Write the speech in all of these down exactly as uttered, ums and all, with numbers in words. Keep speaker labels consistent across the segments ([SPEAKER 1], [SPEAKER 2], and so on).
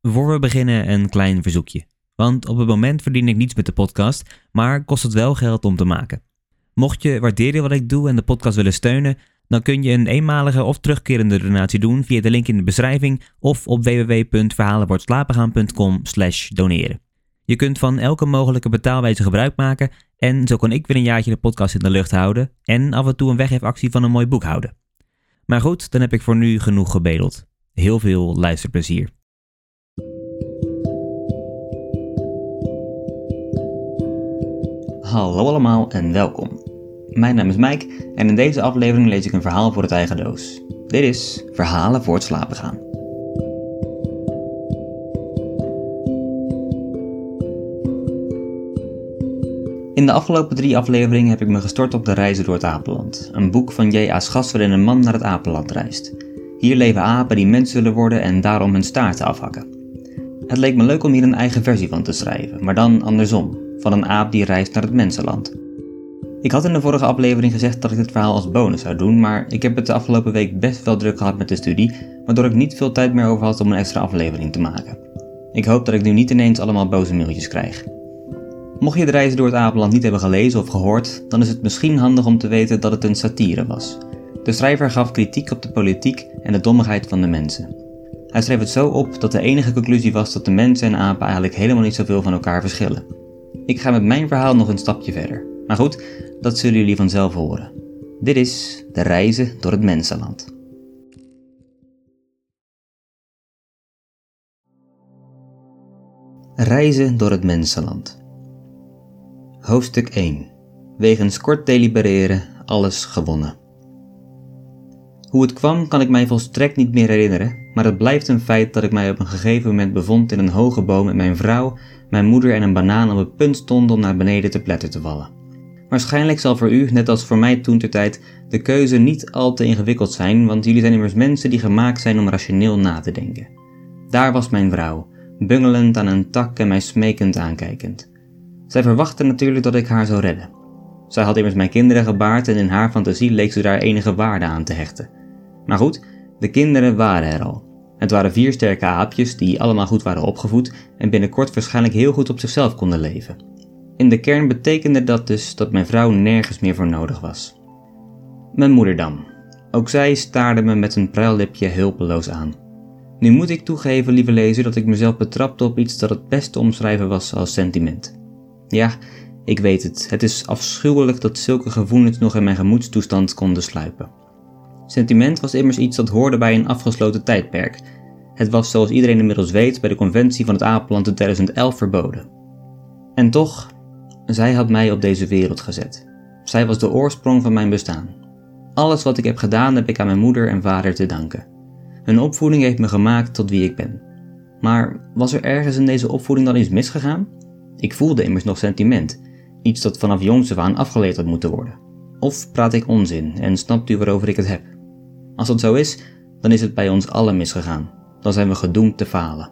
[SPEAKER 1] Voor we beginnen een klein verzoekje. Want op het moment verdien ik niets met de podcast, maar kost het wel geld om te maken. Mocht je waarderen wat ik doe en de podcast willen steunen, dan kun je een eenmalige of terugkerende donatie doen via de link in de beschrijving of op w w w punt verhalenvoortslapengaan punt com slash doneren. Je kunt van elke mogelijke betaalwijze gebruik maken en zo kan ik weer een jaartje de podcast in de lucht houden en af en toe een weggeefactie van een mooi boek houden. Maar goed, dan heb ik voor nu genoeg gebedeld. Heel veel luisterplezier. Hallo allemaal en welkom. Mijn naam is Mike en in deze aflevering lees ik een verhaal voor het eigen doos. Dit is Verhalen voor het slapen gaan. In de afgelopen drie afleveringen heb ik me gestort op de reizen door het apenland. Een boek van J A Schas waarin een man naar het apenland reist. Hier leven apen die mens zullen worden en daarom hun staarten afhakken. Het leek me leuk om hier een eigen versie van te schrijven, maar dan andersom, van een aap die reist naar het mensenland. Ik had in de vorige aflevering gezegd dat ik dit verhaal als bonus zou doen, maar ik heb het de afgelopen week best wel druk gehad met de studie, waardoor ik niet veel tijd meer over had om een extra aflevering te maken. Ik hoop dat ik nu niet ineens allemaal boze mailtjes krijg. Mocht je de reizen door het apenland niet hebben gelezen of gehoord, dan is het misschien handig om te weten dat het een satire was. De schrijver gaf kritiek op de politiek en de dommigheid van de mensen. Hij schreef het zo op dat de enige conclusie was dat de mensen en apen eigenlijk helemaal niet zoveel van elkaar verschillen. Ik ga met mijn verhaal nog een stapje verder. Maar goed, dat zullen jullie vanzelf horen. Dit is de reizen door het mensenland. Reizen door het mensenland. Hoofdstuk één. Wegens kort delibereren, alles gewonnen. Hoe het kwam kan ik mij volstrekt niet meer herinneren, maar het blijft een feit dat ik mij op een gegeven moment bevond in een hoge boom met mijn vrouw, mijn moeder en een banaan op het punt stonden om naar beneden te pletter te vallen. Waarschijnlijk zal voor u, net als voor mij toentertijd, de keuze niet al te ingewikkeld zijn, want jullie zijn immers mensen die gemaakt zijn om rationeel na te denken. Daar was mijn vrouw, bungelend aan een tak en mij smekend aankijkend. Zij verwachtte natuurlijk dat ik haar zou redden. Zij had immers mijn kinderen gebaard en in haar fantasie leek ze daar enige waarde aan te hechten. Maar goed, de kinderen waren er al. Het waren vier sterke aapjes die allemaal goed waren opgevoed en binnenkort waarschijnlijk heel goed op zichzelf konden leven. In de kern betekende dat dus dat mijn vrouw nergens meer voor nodig was. Mijn moeder dan. Ook zij staarde me met een pruillipje hulpeloos aan. Nu moet ik toegeven, lieve lezer, dat ik mezelf betrapte op iets dat het best te omschrijven was als sentiment. Ja, ik weet het. Het is afschuwelijk dat zulke gevoelens nog in mijn gemoedstoestand konden sluipen. Sentiment was immers iets dat hoorde bij een afgesloten tijdperk. Het was, zoals iedereen inmiddels weet, bij de conventie van het apenland in tweeduizend elf verboden. En toch, zij had mij op deze wereld gezet. Zij was de oorsprong van mijn bestaan. Alles wat ik heb gedaan heb ik aan mijn moeder en vader te danken. Hun opvoeding heeft me gemaakt tot wie ik ben. Maar was er ergens in deze opvoeding dan iets misgegaan? Ik voelde immers nog sentiment, iets dat vanaf jongs af aan afgeleerd had moeten worden. Of praat ik onzin en snapt u waarover ik het heb? Als dat zo is, dan is het bij ons allen misgegaan. Dan zijn we gedoemd te falen.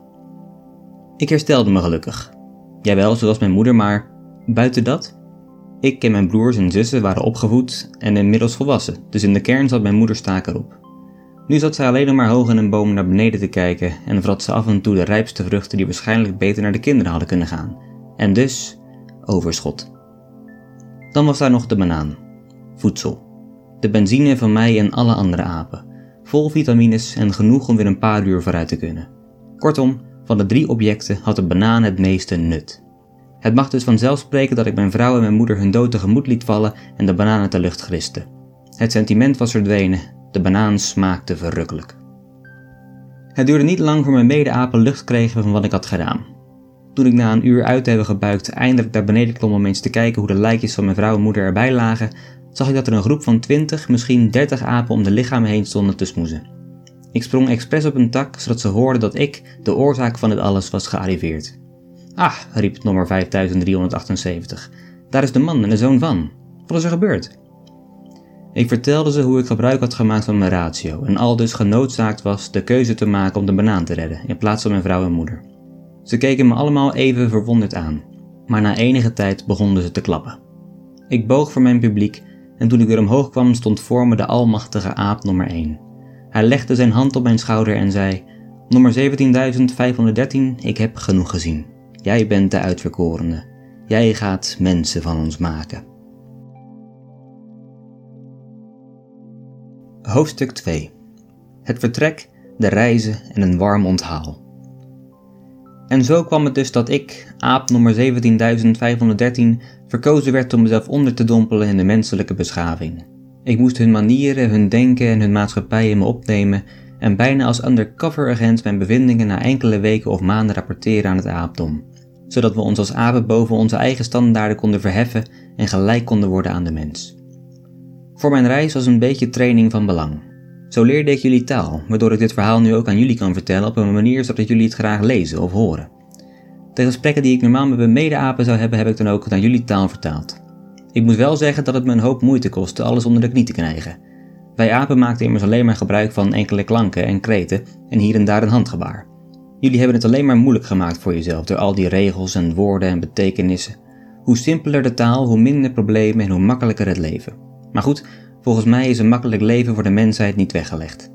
[SPEAKER 1] Ik herstelde me gelukkig. Jawel, zoals mijn moeder, maar buiten dat? Ik en mijn broers en zussen waren opgevoed en inmiddels volwassen, dus in de kern zat mijn moeder staak erop. Nu zat zij alleen nog maar hoog in een boom naar beneden te kijken en vrat ze af en toe de rijpste vruchten die waarschijnlijk beter naar de kinderen hadden kunnen gaan. En dus overschot. Dan was daar nog de banaan. Voedsel. De benzine van mij en alle andere apen. Vol vitamines en genoeg om weer een paar uur vooruit te kunnen. Kortom, van de drie objecten had de banaan het meeste nut. Het mag dus vanzelf spreken dat ik mijn vrouw en mijn moeder hun dood tegemoet liet vallen en de banaan uit de lucht griste. Het sentiment was verdwenen, de banaan smaakte verrukkelijk. Het duurde niet lang voor mijn mede-apen lucht kregen van wat ik had gedaan. Toen ik na een uur uit te hebben gebuikt eindelijk naar beneden klom om eens te kijken hoe de lijkjes van mijn vrouw en moeder erbij lagen, zag ik dat er een groep van twintig, misschien dertig apen om de lichamen heen stonden te smoezen. Ik sprong expres op een tak, zodat ze hoorden dat ik, de oorzaak van dit alles, was gearriveerd. Ah, riep nummer vijfduizend driehonderdachtenzeventig, daar is de man en de zoon van. Wat is er gebeurd? Ik vertelde ze hoe ik gebruik had gemaakt van mijn ratio en aldus genoodzaakt was de keuze te maken om de banaan te redden, in plaats van mijn vrouw en moeder. Ze keken me allemaal even verwonderd aan, maar na enige tijd begonnen ze te klappen. Ik boog voor mijn publiek en toen ik weer omhoog kwam stond voor me de almachtige aap nummer één. Hij legde zijn hand op mijn schouder en zei: Nummer zeventienduizend vijfhonderddertien, ik heb genoeg gezien. Jij bent de uitverkorene. Jij gaat mensen van ons maken. Hoofdstuk twee. Het vertrek, de reizen en een warm onthaal. En zo kwam het dus dat ik, aap nummer zeventienduizend vijfhonderddertien, verkozen werd om mezelf onder te dompelen in de menselijke beschaving. Ik moest hun manieren, hun denken en hun maatschappij in me opnemen en bijna als undercover agent mijn bevindingen na enkele weken of maanden rapporteren aan het aapdom, zodat we ons als apen boven onze eigen standaarden konden verheffen en gelijk konden worden aan de mens. Voor mijn reis was een beetje training van belang. Zo leerde ik jullie taal, waardoor ik dit verhaal nu ook aan jullie kan vertellen op een manier zodat jullie het graag lezen of horen. De gesprekken die ik normaal met mijn mede-apen zou hebben, heb ik dan ook aan jullie taal vertaald. Ik moet wel zeggen dat het me een hoop moeite kostte alles onder de knie te krijgen. Wij apen maakten immers alleen maar gebruik van enkele klanken en kreten en hier en daar een handgebaar. Jullie hebben het alleen maar moeilijk gemaakt voor jezelf door al die regels en woorden en betekenissen. Hoe simpeler de taal, hoe minder problemen en hoe makkelijker het leven. Maar goed, volgens mij is een makkelijk leven voor de mensheid niet weggelegd.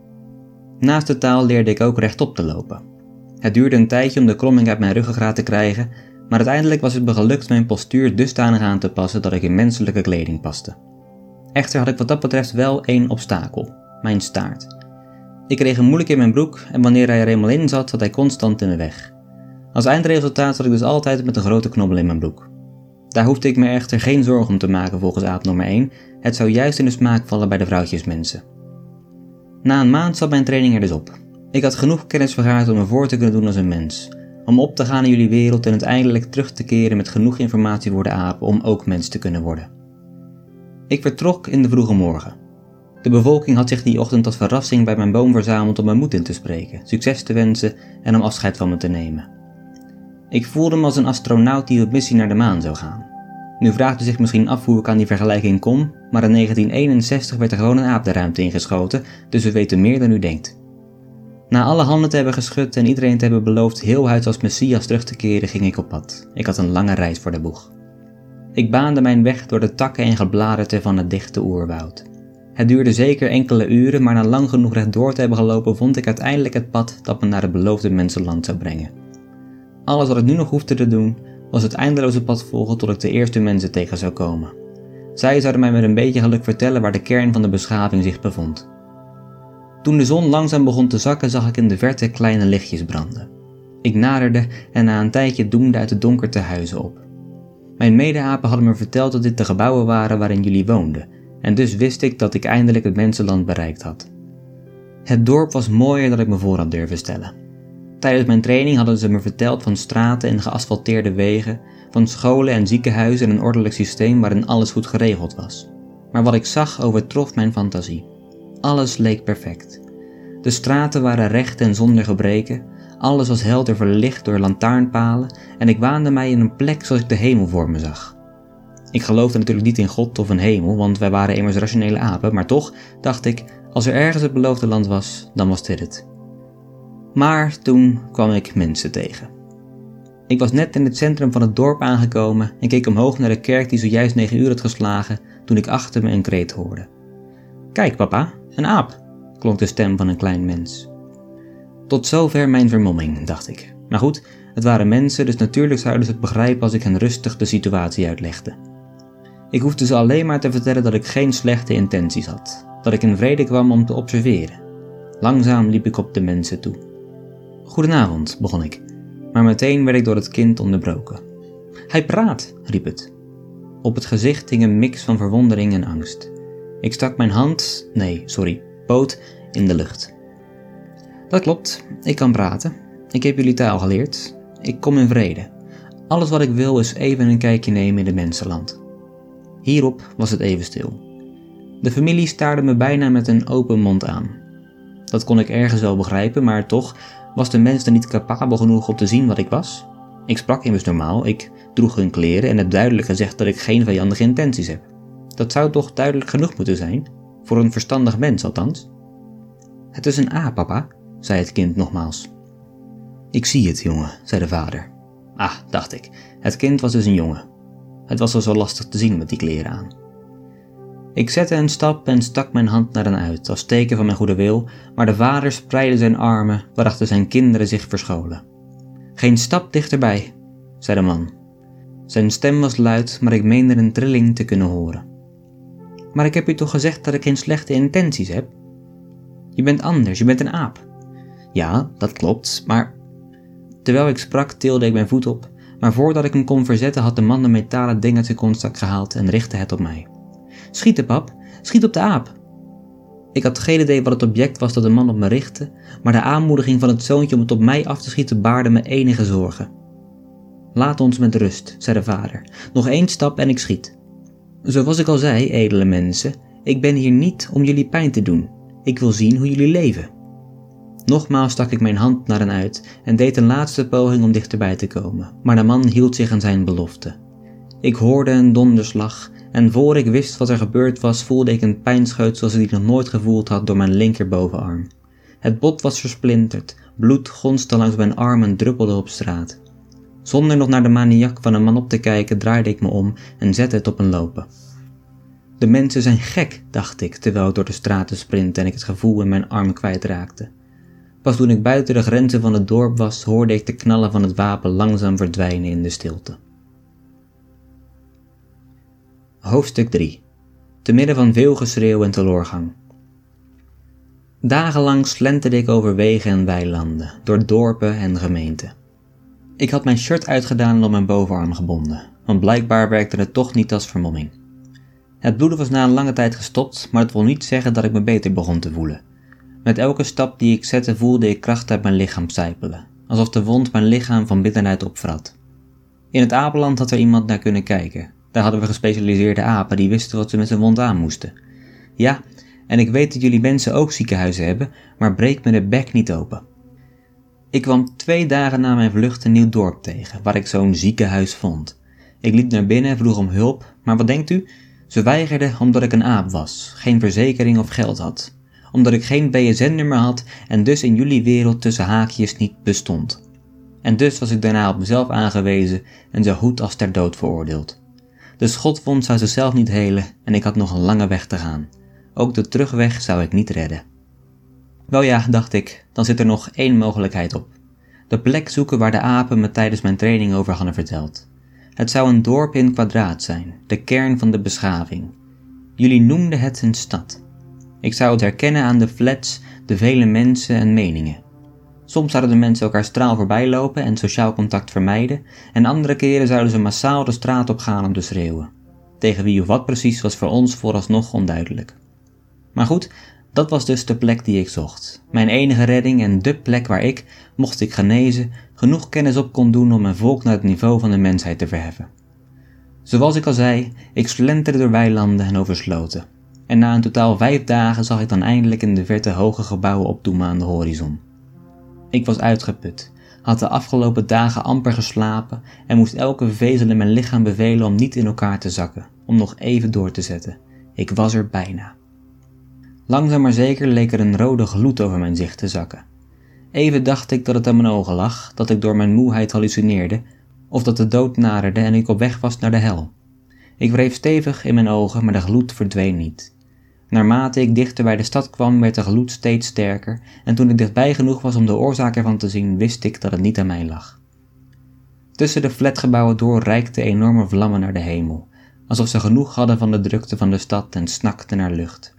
[SPEAKER 1] Naast de taal leerde ik ook rechtop te lopen. Het duurde een tijdje om de kromming uit mijn ruggengraat te krijgen, maar uiteindelijk was het me gelukt mijn postuur dusdanig aan te passen dat ik in menselijke kleding paste. Echter had ik wat dat betreft wel één obstakel, mijn staart. Ik kreeg hem moeilijk in mijn broek en wanneer hij er eenmaal in zat, zat hij constant in de weg. Als eindresultaat zat ik dus altijd met een grote knobbel in mijn broek. Daar hoefde ik me echter geen zorgen om te maken volgens aap nummer één, het zou juist in de smaak vallen bij de vrouwtjesmensen. Na een maand zat mijn training er dus op. Ik had genoeg kennis vergaard om me voor te kunnen doen als een mens, om op te gaan in jullie wereld en uiteindelijk terug te keren met genoeg informatie voor de apen om ook mens te kunnen worden. Ik vertrok in de vroege morgen. De bevolking had zich die ochtend tot verrassing bij mijn boom verzameld om me moed in te spreken, succes te wensen en om afscheid van me te nemen. Ik voelde me als een astronaut die op missie naar de maan zou gaan. Nu vraagt u zich misschien af hoe ik aan die vergelijking kom, maar in negentien eenenzestig werd er gewoon een aap de ruimte ingeschoten, dus we weten meer dan u denkt. Na alle handen te hebben geschud en iedereen te hebben beloofd heel huids als Messias terug te keren, ging ik op pad. Ik had een lange reis voor de boeg. Ik baande mijn weg door de takken en gebladerte van het dichte oerwoud. Het duurde zeker enkele uren, maar na lang genoeg rechtdoor te hebben gelopen vond ik uiteindelijk het pad dat me naar het beloofde mensenland zou brengen. Alles wat ik nu nog hoefde te doen, was het eindeloze pad volgen tot ik de eerste mensen tegen zou komen. Zij zouden mij met een beetje geluk vertellen waar de kern van de beschaving zich bevond. Toen de zon langzaam begon te zakken, zag ik in de verte kleine lichtjes branden. Ik naderde en na een tijdje doemde uit het donker te huizen op. Mijn mede-apen hadden me verteld dat dit de gebouwen waren waarin jullie woonden, en dus wist ik dat ik eindelijk het mensenland bereikt had. Het dorp was mooier dan ik me voor had durven stellen. Tijdens mijn training hadden ze me verteld van straten en geasfalteerde wegen, van scholen en ziekenhuizen en een ordelijk systeem waarin alles goed geregeld was. Maar wat ik zag overtrof mijn fantasie. Alles leek perfect. De straten waren recht en zonder gebreken, alles was helder verlicht door lantaarnpalen en ik waande mij in een plek zoals ik de hemel voor me zag. Ik geloofde natuurlijk niet in God of een hemel, want wij waren immers rationele apen, maar toch dacht ik, als er ergens het beloofde land was, dan was dit het. Maar toen kwam ik mensen tegen. Ik was net in het centrum van het dorp aangekomen en keek omhoog naar de kerk die zojuist negen uur had geslagen toen ik achter me een kreet hoorde. Kijk papa, een aap, klonk de stem van een klein mens. Tot zover mijn vermomming, dacht ik. Maar goed, het waren mensen, dus natuurlijk zouden ze het begrijpen als ik hen rustig de situatie uitlegde. Ik hoefde ze alleen maar te vertellen dat ik geen slechte intenties had, dat ik in vrede kwam om te observeren. Langzaam liep ik op de mensen toe. Goedenavond, begon ik, maar meteen werd ik door het kind onderbroken. Hij praat, riep het. Op het gezicht hing een mix van verwondering en angst. Ik stak mijn hand, nee, sorry, poot, in de lucht. Dat klopt, ik kan praten. Ik heb jullie taal geleerd. Ik kom in vrede. Alles wat ik wil is even een kijkje nemen in het mensenland. Hierop was het even stil. De familie staarde me bijna met een open mond aan. Dat kon ik ergens wel begrijpen, maar toch was de mens er niet capabel genoeg om te zien wat ik was. Ik sprak immers normaal, ik droeg hun kleren en heb duidelijk gezegd dat ik geen vijandige intenties heb. Dat zou toch duidelijk genoeg moeten zijn, voor een verstandig mens althans. Het is een aap, papa, zei het kind nogmaals. Ik zie het, jongen, zei de vader. Ah, dacht ik, het kind was dus een jongen. Het was al zo lastig te zien met die kleren aan. Ik zette een stap en stak mijn hand naar hen uit, als teken van mijn goede wil, maar de vader spreidde zijn armen, waarachter zijn kinderen zich verscholen. Geen stap dichterbij, zei de man. Zijn stem was luid, maar ik meende een trilling te kunnen horen. Maar ik heb u toch gezegd dat ik geen slechte intenties heb? Je bent anders, je bent een aap. Ja, dat klopt, maar... Terwijl ik sprak, tilde ik mijn voet op, maar voordat ik hem kon verzetten had de man een metalen ding uit zijn kontstak gehaald en richtte het op mij. Schieten, pap, schiet op de aap. Ik had geen idee wat het object was dat de man op me richtte, maar de aanmoediging van het zoontje om het op mij af te schieten baarde me enige zorgen. Laat ons met rust, zei de vader. Nog één stap en ik schiet. Zoals ik al zei, edele mensen, ik ben hier niet om jullie pijn te doen. Ik wil zien hoe jullie leven. Nogmaals stak ik mijn hand naar hen uit en deed een laatste poging om dichterbij te komen, maar de man hield zich aan zijn belofte. Ik hoorde een donderslag en voor ik wist wat er gebeurd was, voelde ik een pijnscheut zoals ik die nog nooit gevoeld had door mijn linkerbovenarm. Het bot was versplinterd, bloed gonste langs mijn arm en druppelde op straat. Zonder nog naar de maniak van een man op te kijken, draaide ik me om en zette het op een lopen. De mensen zijn gek, dacht ik, terwijl ik door de straten sprintte en ik het gevoel in mijn arm kwijtraakte. Pas toen ik buiten de grenzen van het dorp was, hoorde ik de knallen van het wapen langzaam verdwijnen in de stilte. Hoofdstuk drie. Te midden van veel geschreeuw en teloorgang. Dagenlang slenterde ik over wegen en weilanden, door dorpen en gemeenten. Ik had mijn shirt uitgedaan en op mijn bovenarm gebonden, want blijkbaar werkte het toch niet als vermomming. Het bloeden was na een lange tijd gestopt, maar het wil niet zeggen dat ik me beter begon te voelen. Met elke stap die ik zette voelde ik kracht uit mijn lichaam sijpelen, alsof de wond mijn lichaam van binnenuit opvrat. In het apenland had er iemand naar kunnen kijken. Daar hadden we gespecialiseerde apen die wisten wat ze met zijn wond aan moesten. Ja, en ik weet dat jullie mensen ook ziekenhuizen hebben, maar breek me de bek niet open. Ik kwam twee dagen na mijn vlucht een nieuw dorp tegen, waar ik zo'n ziekenhuis vond. Ik liep naar binnen en vroeg om hulp, maar wat denkt u? Ze weigerden omdat ik een aap was, geen verzekering of geld had. Omdat ik geen B S N-nummer had en dus in jullie wereld tussen haakjes niet bestond. En dus was ik daarna op mezelf aangewezen en zo goed als ter dood veroordeeld. De schotwond zou zichzelf niet helen en ik had nog een lange weg te gaan. Ook de terugweg zou ik niet redden. Wel ja, dacht ik, dan zit er nog één mogelijkheid op. De plek zoeken waar de apen me tijdens mijn training over hadden verteld. Het zou een dorp in kwadraat zijn, de kern van de beschaving. Jullie noemden het een stad. Ik zou het herkennen aan de flats, de vele mensen en meningen. Soms zouden de mensen elkaar straal voorbij lopen en sociaal contact vermijden, en andere keren zouden ze massaal de straat op gaan om te schreeuwen. Tegen wie of wat precies was voor ons vooralsnog onduidelijk. Maar goed, dat was dus de plek die ik zocht. Mijn enige redding en dé plek waar ik, mocht ik genezen, genoeg kennis op kon doen om mijn volk naar het niveau van de mensheid te verheffen. Zoals ik al zei, ik slenterde door weilanden en over sloten. En na een totaal vijf dagen zag ik dan eindelijk in de verte hoge gebouwen opdoemen aan de horizon. Ik was uitgeput, had de afgelopen dagen amper geslapen en moest elke vezel in mijn lichaam bevelen om niet in elkaar te zakken, om nog even door te zetten. Ik was er bijna. Langzaam maar zeker leek er een rode gloed over mijn zicht te zakken. Even dacht ik dat het aan mijn ogen lag, dat ik door mijn moeheid hallucineerde, of dat de dood naderde en ik op weg was naar de hel. Ik wreef stevig in mijn ogen, maar de gloed verdween niet. Naarmate ik dichter bij de stad kwam, werd de gloed steeds sterker, en toen ik dichtbij genoeg was om de oorzaak ervan te zien, wist ik dat het niet aan mij lag. Tussen de flatgebouwen door reikten enorme vlammen naar de hemel, alsof ze genoeg hadden van de drukte van de stad en snakten naar lucht.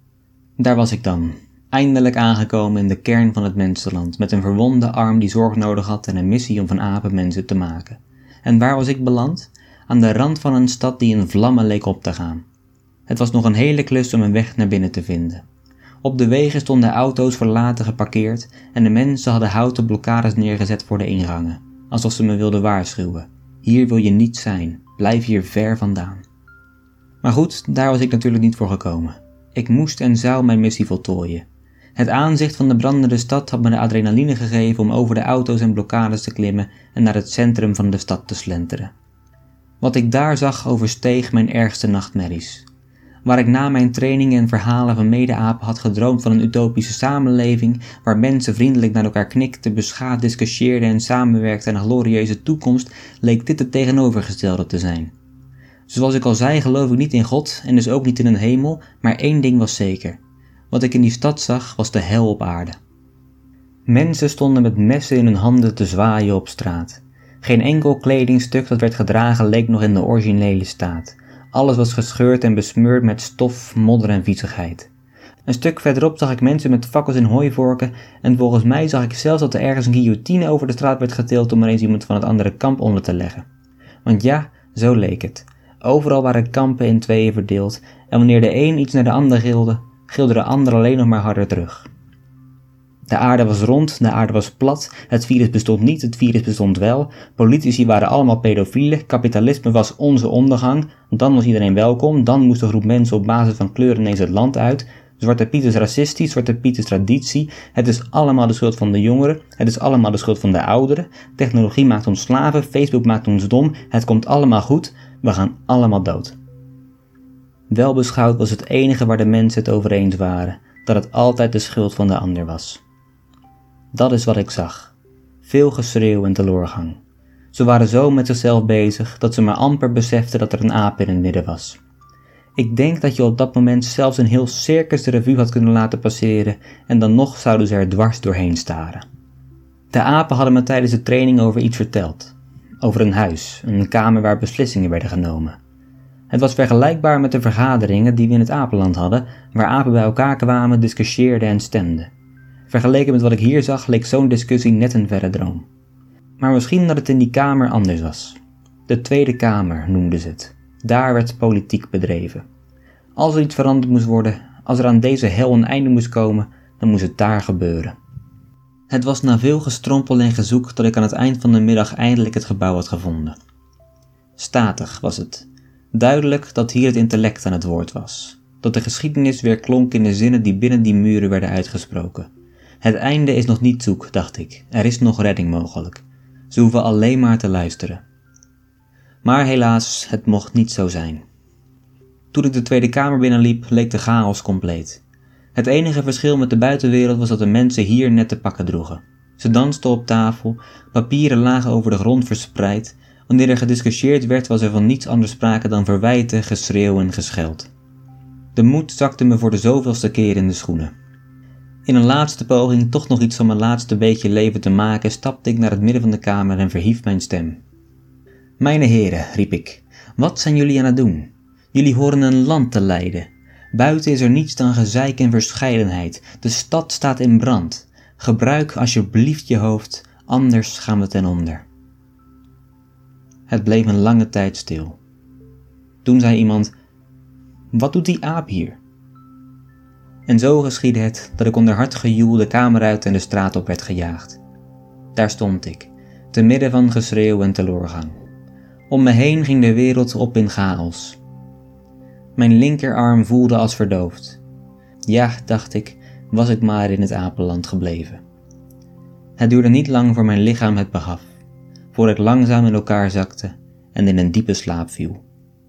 [SPEAKER 1] Daar was ik dan, eindelijk aangekomen in de kern van het mensenland, met een verwonde arm die zorg nodig had en een missie om van apen mensen te maken. En waar was ik beland? Aan de rand van een stad die in vlammen leek op te gaan. Het was nog een hele klus om een weg naar binnen te vinden. Op de wegen stonden auto's verlaten geparkeerd en de mensen hadden houten blokkades neergezet voor de ingangen, alsof ze me wilden waarschuwen. Hier wil je niet zijn, blijf hier ver vandaan. Maar goed, daar was ik natuurlijk niet voor gekomen. Ik moest en zou mijn missie voltooien. Het aanzicht van de brandende stad had me de adrenaline gegeven om over de auto's en blokkades te klimmen en naar het centrum van de stad te slenteren. Wat ik daar zag oversteeg mijn ergste nachtmerries. Waar ik na mijn training en verhalen van mede-apen had gedroomd van een utopische samenleving, waar mensen vriendelijk naar elkaar knikten, beschaafd discussieerden en samenwerkten aan een glorieuze toekomst, leek dit het tegenovergestelde te zijn. Zoals ik al zei, geloof ik niet in God en dus ook niet in een hemel, maar één ding was zeker. Wat ik in die stad zag, was de hel op aarde. Mensen stonden met messen in hun handen te zwaaien op straat. Geen enkel kledingstuk dat werd gedragen leek nog in de originele staat. Alles was gescheurd en besmeurd met stof, modder en viezigheid. Een stuk verderop zag ik mensen met fakkels en hooivorken en volgens mij zag ik zelfs dat er ergens een guillotine over de straat werd getild om er eens iemand van het andere kamp onder te leggen. Want ja, zo leek het. Overal waren kampen in tweeën verdeeld en wanneer de een iets naar de ander gilde, gilde de ander alleen nog maar harder terug. De aarde was rond, de aarde was plat, het virus bestond niet, het virus bestond wel, politici waren allemaal pedofielen, kapitalisme was onze ondergang, dan was iedereen welkom, dan moest een groep mensen op basis van kleur ineens het land uit, Zwarte Piet is racistisch, Zwarte Piet is traditie, het is allemaal de schuld van de jongeren, het is allemaal de schuld van de ouderen, technologie maakt ons slaven, Facebook maakt ons dom, het komt allemaal goed, we gaan allemaal dood. Welbeschouwd was het enige waar de mensen het over eens waren, dat het altijd de schuld van de ander was. Dat is wat ik zag. Veel geschreeuw en teleurgang. Ze waren zo met zichzelf bezig dat ze maar amper beseften dat er een aap in het midden was. Ik denk dat je op dat moment zelfs een heel circus de revue had kunnen laten passeren en dan nog zouden ze er dwars doorheen staren. De apen hadden me tijdens de training over iets verteld. Over een huis, een kamer waar beslissingen werden genomen. Het was vergelijkbaar met de vergaderingen die we in het apenland hadden, waar apen bij elkaar kwamen, discussieerden en stemden. Vergeleken met wat ik hier zag, leek zo'n discussie net een verre droom. Maar misschien dat het in die kamer anders was. De Tweede Kamer noemden ze het. Daar werd politiek bedreven. Als er iets veranderd moest worden, als er aan deze hel een einde moest komen, dan moest het daar gebeuren. Het was na veel gestrompel en gezoek dat ik aan het eind van de middag eindelijk het gebouw had gevonden. Statig was het. Duidelijk dat hier het intellect aan het woord was. Dat de geschiedenis weer klonk in de zinnen die binnen die muren werden uitgesproken. Het einde is nog niet zoek, dacht ik. Er is nog redding mogelijk. Ze hoeven alleen maar te luisteren. Maar helaas, het mocht niet zo zijn. Toen ik de Tweede Kamer binnenliep, leek de chaos compleet. Het enige verschil met de buitenwereld was dat de mensen hier net te pakken droegen. Ze dansten op tafel, papieren lagen over de grond verspreid. Wanneer er gediscussieerd werd, was er van niets anders sprake dan verwijten, geschreeuw en gescheld. De moed zakte me voor de zoveelste keer in de schoenen. In een laatste poging toch nog iets van mijn laatste beetje leven te maken, stapte ik naar het midden van de kamer en verhief mijn stem. Mijne heren, riep ik, wat zijn jullie aan het doen? Jullie horen een land te leiden. Buiten is er niets dan gezeik en verscheidenheid. De stad staat in brand. Gebruik alsjeblieft je hoofd, anders gaan we ten onder. Het bleef een lange tijd stil. Toen zei iemand, wat doet die aap hier? En zo geschiedde het dat ik onder hard gejoel de kamer uit en de straat op werd gejaagd. Daar stond ik, te midden van geschreeuw en teleurgang. Om me heen ging de wereld op in chaos. Mijn linkerarm voelde als verdoofd. Ja, dacht ik, was ik maar in het apenland gebleven. Het duurde niet lang voor mijn lichaam het begaf, voor ik langzaam in elkaar zakte en in een diepe slaap viel.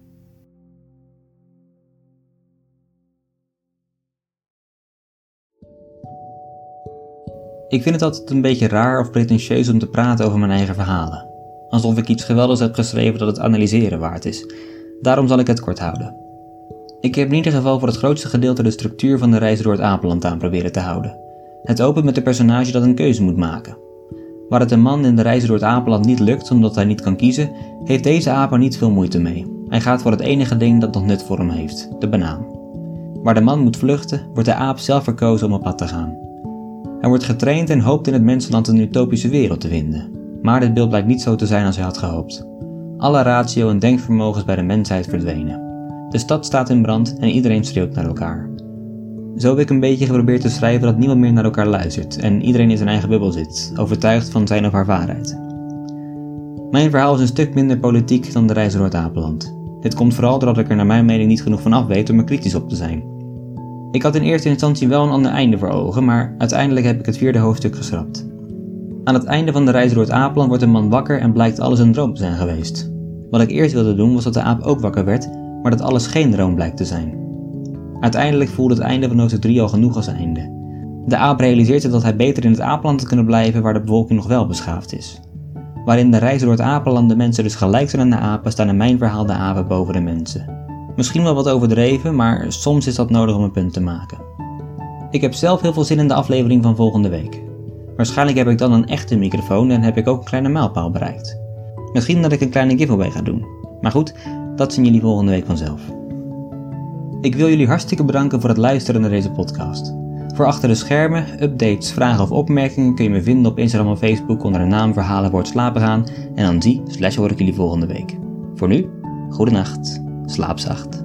[SPEAKER 1] Ik vind het altijd een beetje raar of pretentieus om te praten over mijn eigen verhalen. Alsof ik iets geweldigs heb geschreven dat het analyseren waard is. Daarom zal ik het kort houden. Ik heb in ieder geval voor het grootste gedeelte de structuur van de reis door het apenland aan proberen te houden. Het opent met een personage dat een keuze moet maken. Waar het een man in de reis door het apenland niet lukt omdat hij niet kan kiezen, heeft deze aap er niet veel moeite mee. Hij gaat voor het enige ding dat nog nut voor hem heeft, de banaan. Waar de man moet vluchten, wordt de aap zelf verkozen om op pad te gaan. Hij wordt getraind en hoopt in het mensenland een utopische wereld te vinden. Maar dit beeld blijkt niet zo te zijn als hij had gehoopt. Alle ratio en denkvermogens bij de mensheid verdwenen. De stad staat in brand en iedereen schreeuwt naar elkaar. Zo heb ik een beetje geprobeerd te schrijven dat niemand meer naar elkaar luistert en iedereen in zijn eigen bubbel zit, overtuigd van zijn of haar waarheid. Mijn verhaal is een stuk minder politiek dan de reis door het apenland. Dit komt vooral doordat ik er naar mijn mening niet genoeg van af weet om er kritisch op te zijn. Ik had in eerste instantie wel een ander einde voor ogen, maar uiteindelijk heb ik het vierde hoofdstuk geschrapt. Aan het einde van de reis door het apenland wordt een man wakker en blijkt alles een droom te zijn geweest. Wat ik eerst wilde doen was dat de aap ook wakker werd, maar dat alles geen droom blijkt te zijn. Uiteindelijk voelde het einde van hoofdstuk drie al genoeg als einde. De aap realiseert zich dat hij beter in het apenland had kunnen blijven waar de bevolking nog wel beschaafd is. waarin de reis door het apenland de mensen dus gelijk zijn aan de apen, staan in mijn verhaal de apen boven de mensen. Misschien wel wat overdreven, maar soms is dat nodig om een punt te maken. Ik heb zelf heel veel zin in de aflevering van volgende week. Waarschijnlijk heb ik dan een echte microfoon en heb ik ook een kleine mijlpaal bereikt. Misschien dat ik een kleine giveaway ga doen. Maar goed, dat zien jullie volgende week vanzelf. Ik wil jullie hartstikke bedanken voor het luisteren naar deze podcast. Voor achter de schermen, updates, vragen of opmerkingen kun je me vinden op Instagram of Facebook onder de naam Verhalen voor het slapen gaan. En dan zie slash hoor ik jullie volgende week. Voor nu, goedenacht, slaap zacht.